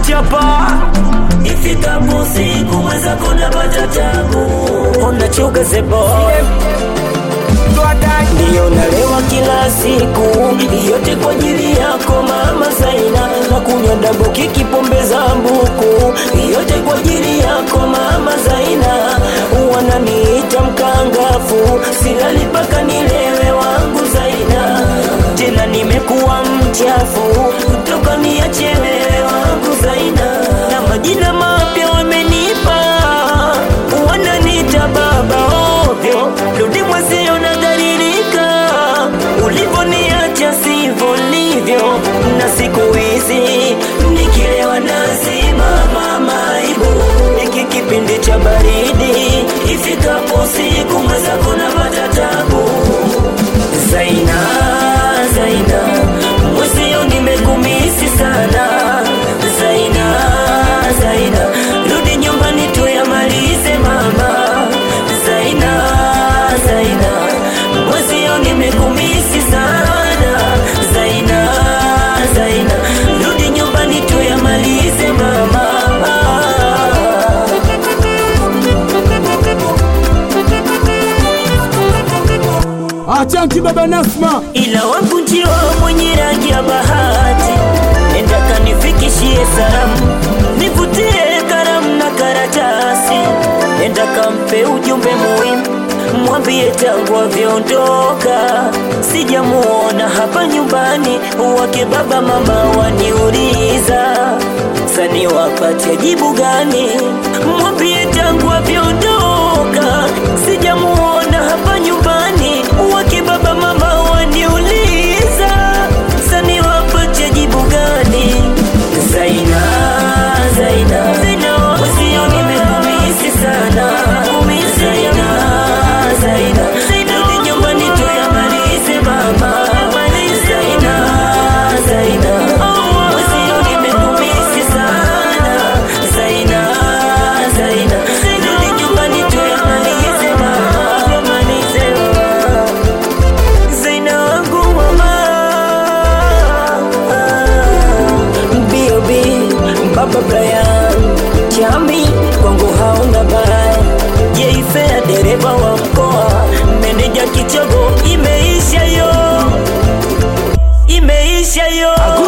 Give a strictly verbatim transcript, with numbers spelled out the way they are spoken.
hapa. Ifikapo siku mwenzako napata tabu. Unachuka zebo ndiyo nalewa kila siku, yote kwa ajili yako mama Zaina. Na kunywa double kiki pombe za mbuku, yote kwa ajili yako mama Zaina. Wananiita mkangafu, silali paka nilewe wangu Zaina. Tena nimekuwa mchafu, kutoka niache wewe wangu Zaina. Na majina mapya wamenipa, wananiita baba ovyo. Rudi mwezio na dharirika, ulivoniacha sivyo livyo. Na siku hizi nikilewa nazima mama ibu, iki kipindi cha baridi. Ifikapo siku mwenzako napata tabu. Zaina, Zaina, mwezio nimekumisi sana. Zaina, Zaina, rudi nyumbani tuyamalize mama. Zaina, Zaina, mwezio nimekumisi sana. Zaina, Zaina, rudi nyumbani tuyamalize mama. Achanti baba Nasma, Ila wangu njiwa mwenye rangi ya bahati, nenda kanifikishie salamu, nivutie karamu na karatasi. Nenda kampe ujumbe muhimu, mwambie tangu aviondoka sijamuona hapa nyumbani. Wake baba mama waniuliza, sani wapate jibu gani? Mwambie tangu aviondoka sijamuona hapa nyumbani. Wake baba mama waniuliza, sani wapate jibu gani? Zaina, Zaina, Zaina, mwezio nimekumisi sana. Zaina, Zaina, rudi nyumbani tuyamalize mama. Zaina, Zaina, mwezio nimekumisi sana. Zaina, Zaina, rudi nyumbani tuyamalize mama. Zaina wangu mama, B O B, Baba Brian, Chami kwangu hauna baya. Jeifea dereva wa mkoa, meneja kichogo, imeisha yo, imeisha yo.